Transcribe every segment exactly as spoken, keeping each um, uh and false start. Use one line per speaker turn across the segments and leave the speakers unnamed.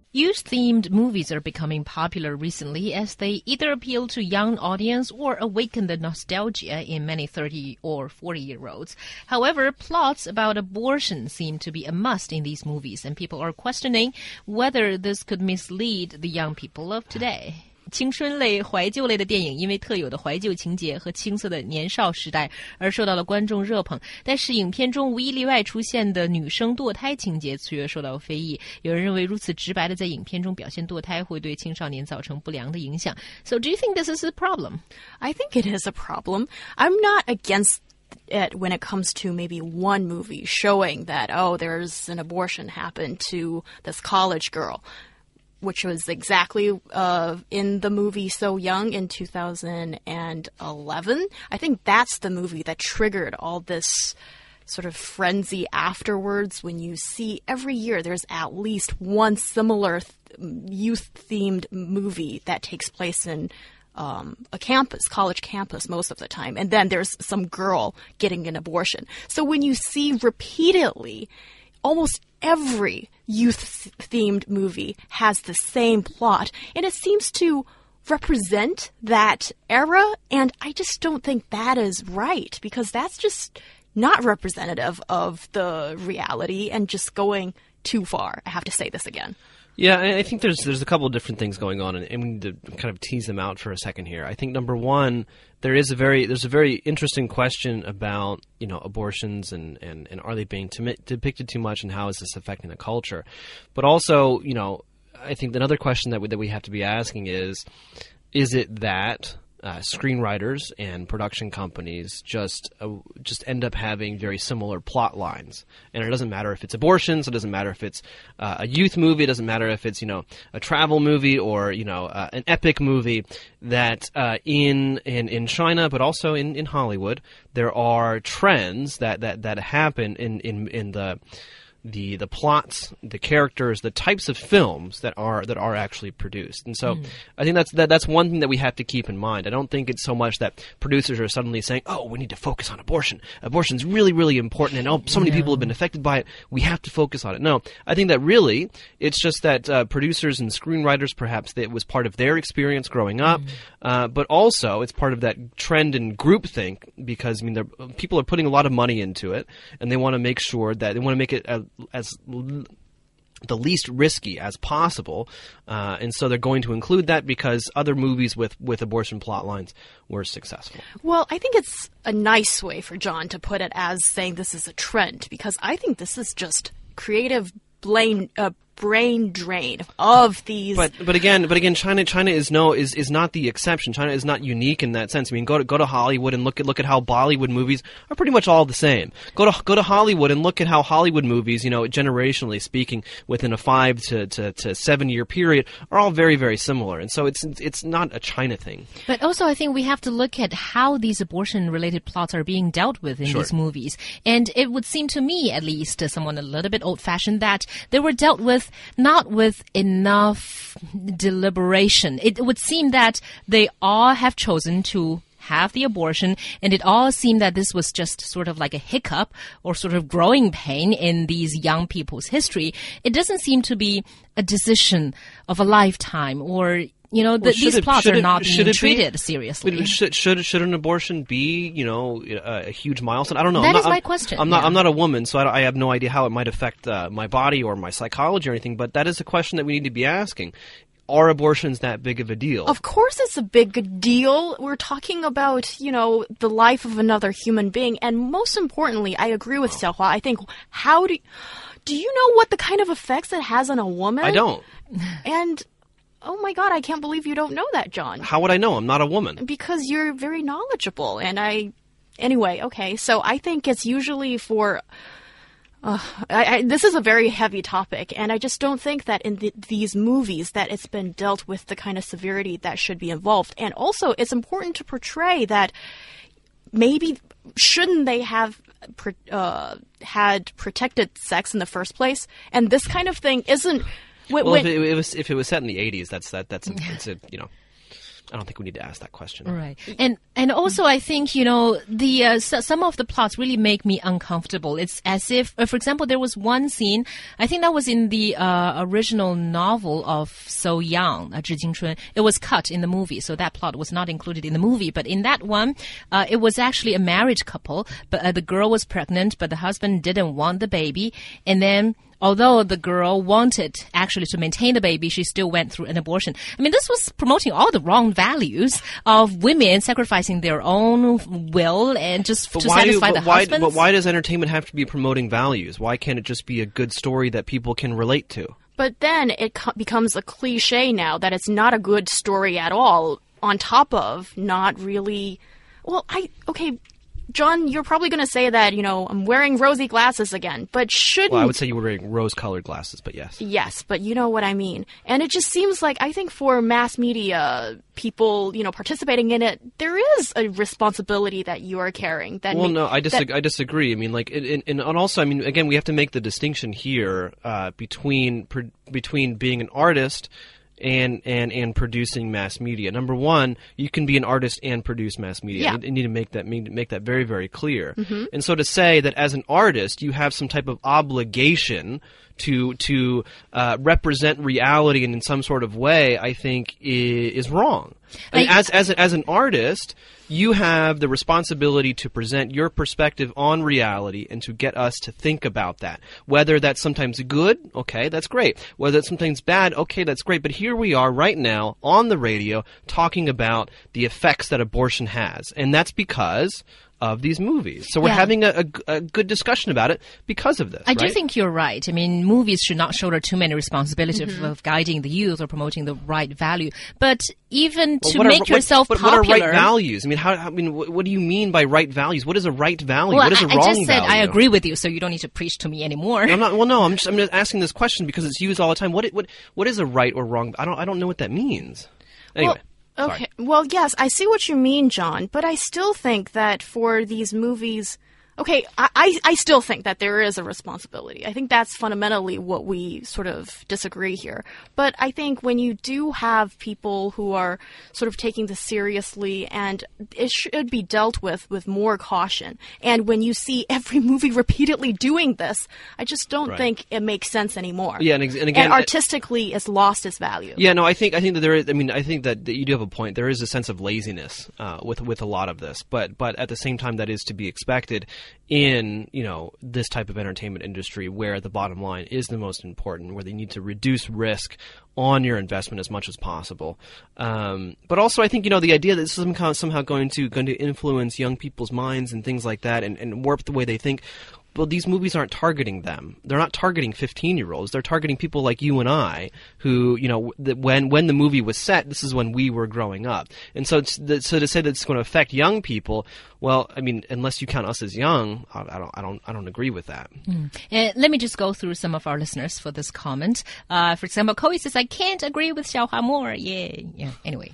Youth-themed movies are becoming popular recently as they either appeal to young audience or awaken the nostalgia in many thirty or forty-year-olds. However, plots about abortion seem to be a must in these movies, and people are questioning whether this could mislead the young people of today. 青春类、怀旧类的电影因为特有的怀旧情节和青涩的年少时代而受到了观众热捧，但是影片中无一例外出现的女生堕胎情节却受到非议。有人认为如此直白的在影片中表现堕胎会对青少年造成不良的影响。So do you think this is a problem?
I think it is a problem. I'm not against it when it comes to maybe one movie showing that, oh, there's an abortion happened to this college girl, which was exactly uh, in the movie So Young in two thousand eleven. I think that's the movie that triggered all this sort of frenzy afterwards when you see every year there's at least one similar th- youth-themed movie that takes place in um, a campus, college campus most of the time. And then there's some girl getting an abortion. So when you see repeatedly almost every youth-themed movie has the same plot, and it seems to represent that era, and I just don't think that is right, because that's just not representative of the reality and just going too far. I have to say this again.
Yeah, I think there's there's a couple of different things going on, and we need to kind of tease them out for a second here. I think number one, there is a very there's a very interesting question about, you know, abortions and, and, and are they being timi- depicted too much, and how is this affecting the culture? But also, you know, I think another question that we, that we have to be asking is, is it that Uh, screenwriters and production companies just uh, just end up having very similar plot lines, and it doesn't matter if it's abortions, it doesn't matter if it's uh, a youth movie, it doesn't matter if it's, you know, a travel movie or, you know, uh, an epic movie. That uh, in in in China, but also in, in Hollywood, there are trends that that that happen in in in the. the the plots, the characters, the types of films that are that are actually produced. And so mm. I think that's that, that's one thing that we have to keep in mind. I don't think it's so much that producers are suddenly saying, oh, we need to focus on abortion. Abortion's really, really important, and oh, so many yeah. people have been affected by it. We have to focus on it. No, I think that really it's just that uh, producers and screenwriters, perhaps it was part of their experience growing up, mm. uh, but also it's part of that trend in groupthink, because I mean, people are putting a lot of money into it, and they want to make sure that they want to make it a, as l- the least risky as possible, uh, and so they're going to include that because other movies with, with abortion plot lines were successful.
Well, I think it's a nice way for John to put it as saying this is a trend, because I think this is just creative blame, uh, brain drain of these.
But but again, but again, China China is no is, is not the exception. China is not unique in that sense. I mean, go to go to Hollywood and look at look at how Bollywood movies are pretty much all the same. Go to go to Hollywood and look at how Hollywood movies, you know, generationally speaking, within a five to, to, to seven year period, are all very very similar. And so it's it's not a China thing.
But also, I think we have to look at how these abortion related plots are being dealt with in
sure.
these movies. And it would seem to me, at least, as someone a little bit old fashioned, that they were dealt with not with enough deliberation. It would seem that they all have chosen to have the abortion, and it all seemed that this was just sort of like a hiccup or sort of growing pain in these young people's history. It doesn't seem to be a decision of a lifetime, or you know, the,
well,
these
it,
plots are
it,
not being treated
be?
seriously.
Should, should should an abortion be, you know, a, a huge milestone? I don't know.
That
I'm not,
is my
I'm,
question.
I'm not.
Yeah.
I'm not a woman, so I, I have no idea how it might affect uh, my body or my psychology or anything. But that is a question that we need to be asking. Are abortions that big of a deal?
Of course it's a big deal. We're talking about, you know, the life of another human being. And most importantly, I agree with Xiaohua. I think, how do you, do you know what the kind of effects it has on a woman?
I don't.
And oh my God, I can't believe you don't know that, John.
How would I know? I'm not a woman.
Because you're very knowledgeable. And I, anyway, okay. So I think it's usually for... Uh, I, I, this is a very heavy topic, and I just don't think that in the, these movies that it's been dealt with the kind of severity that should be involved. And also, it's important to portray that maybe shouldn't they have uh, had protected sex in the first place? And this kind of thing isn't.
When, well, if it, it was if it was set in the eighties, that's that that's a, it's a you know. I don't think we need to ask that question.
Right. And and also I think, you know, the uh, s- some of the plots really make me uncomfortable. It's as if, uh, for example, there was one scene, I think that was in the uh, original novel of So Young, uh, 致青春. It was cut in the movie, so that plot was not included in the movie. But in that one, uh, it was actually a married couple, but uh, the girl was pregnant, but the husband didn't want the baby. And then although the girl wanted actually to maintain the baby, she still went through an abortion. I mean, this was promoting all the wrong values of women sacrificing their own will and just
But
to
why do,
satisfy
but
the
why,
husbands.
but why does entertainment have to be promoting values? Why can't it just be a good story that people can relate to?
But then it co- becomes a cliche now that it's not a good story at all, on top of not really. Well, I. Okay, John, you're probably going to say that, you know, I'm wearing rosy glasses again, but shouldn't.
Well, I would say you were wearing rose-colored glasses, but yes.
Yes, but you know what I mean. And it just seems like, I think for mass media people, you know, participating in it, there is a responsibility that you are carrying. That
Well,
may-
no, I, disag-
that-
I disagree. I mean, like, it, it, and also, I mean, again, we have to make the distinction here uh, between pr- between being an artist and and and producing mass media. Number one, you can be an artist and produce mass media.
Yeah.
I need, I need to make that make that very very clear. Mm-hmm. And so to say that as an artist you have some type of obligation to to uh, represent reality in, in some sort of way, I think is, is wrong. I mean,
I-
as as a, as an artist, you have the responsibility to present your perspective on reality and to get us to think about that. Whether that's sometimes good, okay, that's great. Whether it's sometimes bad, okay, that's great. But here we are right now on the radio talking about the effects that abortion has. And that's because of these movies. So we're
Yeah.
having a, a, a good discussion about it because of this.
I do
right?
think you're right. I mean, movies should not shoulder too many responsibilities
Mm-hmm.
of, of guiding the youth or promoting the right value. But even
Well,
to
what are-
make
what-
yourself
but
popular.
what are right values? I mean, how? I mean, what, what do you mean by right values? What is a right value?
Well,
what is a
I,
wrong
I just said
value?
I agree with you, so you don't need to preach to me anymore.
I'm not. Well, no. I'm just. I'm just asking this question because it's used all the time. What? What? What is a right or wrong? I don't. I don't know what that means. Anyway.
Well,
sorry.
okay. Well, yes, I see what you mean, John, but I still think that for these movies. Okay, I, I, I still think that there is a responsibility. I think that's fundamentally what we sort of disagree here. But I think when you do have people who are sort of taking this seriously, and it should be dealt with with more caution. And when you see every movie repeatedly doing this, I just don't
Right.
think it makes sense anymore.
Yeah, and, ex- and again,
and artistically, it's lost its value.
Yeah, no, I think I think that there is. I mean, I think that, that you do have a point. There is a sense of laziness uh, with with a lot of this, but but at the same time, that is to be expected in you know this type of entertainment industry where the bottom line is the most important, where they need to reduce risk on your investment as much as possible. Um, but also, I think you know the idea that this is somehow somehow going to going to influence young people's minds and things like that, and, and warp the way they think. Well, these movies aren't targeting them. They're not targeting fifteen-year-olds. They're targeting people like you and I, who, you know, that when when the movie was set, this is when we were growing up. And so, it's, the, so to say that it's going to affect young people, well, I mean, unless you count us as young, I, I don't, I don't, I don't agree with that.
Mm. Uh, let me just go through some of our listeners for this comment. Uh, for example, Chloe says, I can't agree with Xiaohua more. Yeah, yeah. Anyway.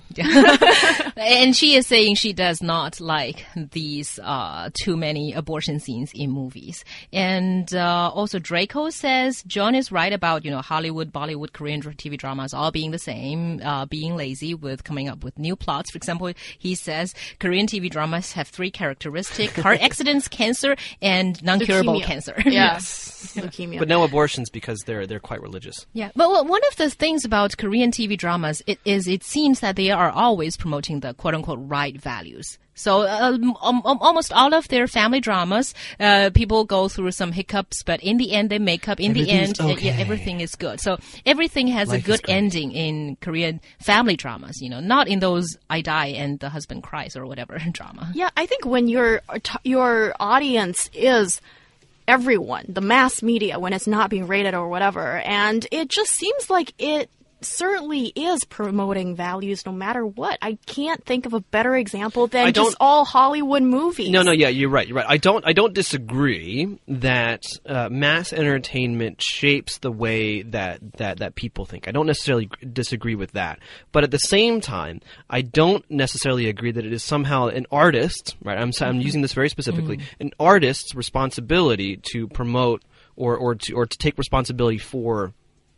And she is saying she does not like these uh, too many abortion scenes in movies. And uh, also Draco says, John is right about, you know, Hollywood, Bollywood, Korean T V dramas all being the same, uh, being lazy with coming up with new plots. For example, he says Korean T V dramas have three characteristics: car accidents, cancer, and non-curable
Leukemia.
cancer.
Yes. Leukemia.
But no abortions because they're they're quite religious.
Yeah, but well, one of the things about Korean T V dramas it, is it seems that they are always promoting the quote-unquote right values. So uh, um, um, almost all of their family dramas, uh, people go through some hiccups, but in the end they make up. In the end,
Everything's
uh,
okay.
yeah, everything is good. So everything has
Life
a
is
good
great.
ending in Korean family dramas, you know, not in those I die and the husband cries or whatever drama.
Yeah, I think when your your audience is everyone, the mass media, when it's not being rated or whatever, and it just seems like it certainly is promoting values no matter what. I can't think of a better example than
I don't-
just all Hollywood movies.
No, no, yeah, you're right. You're right. I don't. I don't disagree that uh, mass entertainment shapes the way that, that that people think. I don't necessarily disagree with that. But at the same time, I don't necessarily agree that it is somehow an artist. Right. I'm I'm using this very specifically. An artist's responsibility to promote or or to or to take responsibility for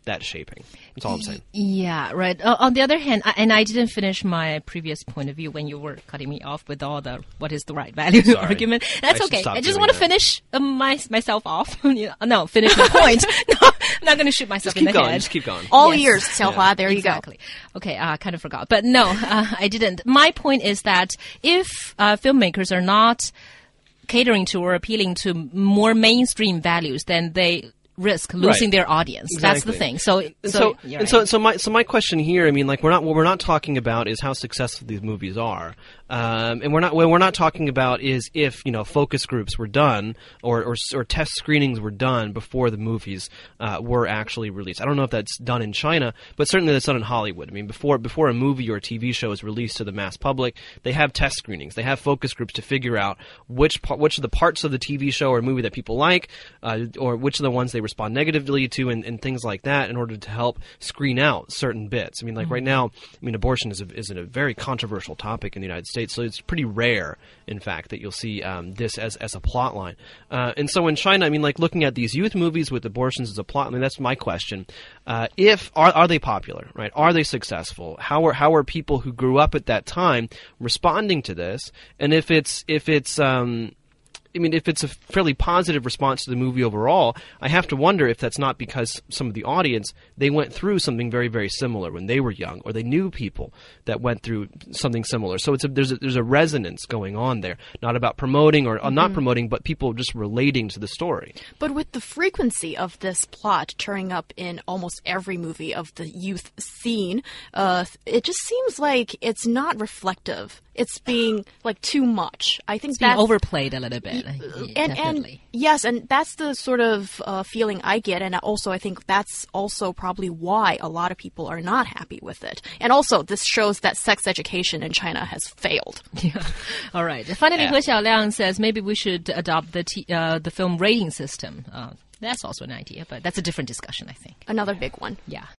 that shaping. That's all I'm saying.
Yeah, right. Uh, on the other hand, I, and I didn't finish my previous point of view when you were cutting me off with all the what is the right value
Sorry.
argument. That's
I
okay.
stopped
I just
doing
want to
that.
finish uh, my, myself off. You know, no, finish my point. No, I'm not going to shoot myself
Just
in
keep
the
going.
head.
Just keep going.
All
Yes.
ears, Xiaohua. There you
Exactly. Okay, I uh, kind of forgot. But no, uh, I didn't. My point is that if uh, filmmakers are not catering to or appealing to more mainstream values, then they risk losing
Right.
their audience. That's the
Exactly.
thing. So,
And
so,
so,
you're
and so,
right.
so my so my question here, I mean, like we're not what we're not talking about is how successful these movies are, um, and we're not what we're not talking about is if you know focus groups were done or or, or test screenings were done before the movies uh, were actually released. I don't know if that's done in China, but certainly that's done in Hollywood. I mean, before before a movie or a T V show is released to the mass public, they have test screenings, they have focus groups to figure out which part, which of the parts of the T V show or movie that people like, uh, or which of the ones they respond negatively to and, and things like that in order to help screen out certain bits. I mean, like right now, I mean, abortion is a, is a very controversial topic in the United States, so it's pretty rare, in fact, that you'll see um, this as, as a plot line. Uh, and so in China, I mean, like looking at these youth movies with abortions as a plot line, that's my question. Uh, if, are, are they popular, right? Are they successful? How are, how are people who grew up at that time responding to this? And if it's, if it's, um, I mean, if it's a fairly positive response to the movie overall, I have to wonder if that's not because some of the audience, they went through something very, very similar when they were young, or they knew people that went through something similar. So it's a, there's a, there's a resonance going on there, not about promoting or uh, not promoting, but people just relating to the story.
But with the frequency of this plot turning up in almost every movie of the youth scene, uh, it just seems like it's not reflective. It's being like too much. I think
It's being
that's
overplayed a little bit.
and
Definitely.
and yes, and that's the sort of uh, feeling I get, and also I think that's also probably why a lot of people are not happy with it. And also, this shows that sex education in China has failed.
Yeah. All right. Finally,
Yeah.
He Xiaoliang says maybe we should adopt the t- uh, the film rating system. Uh, that's also an idea, but that's a different discussion, I think.
Another big one.
Yeah.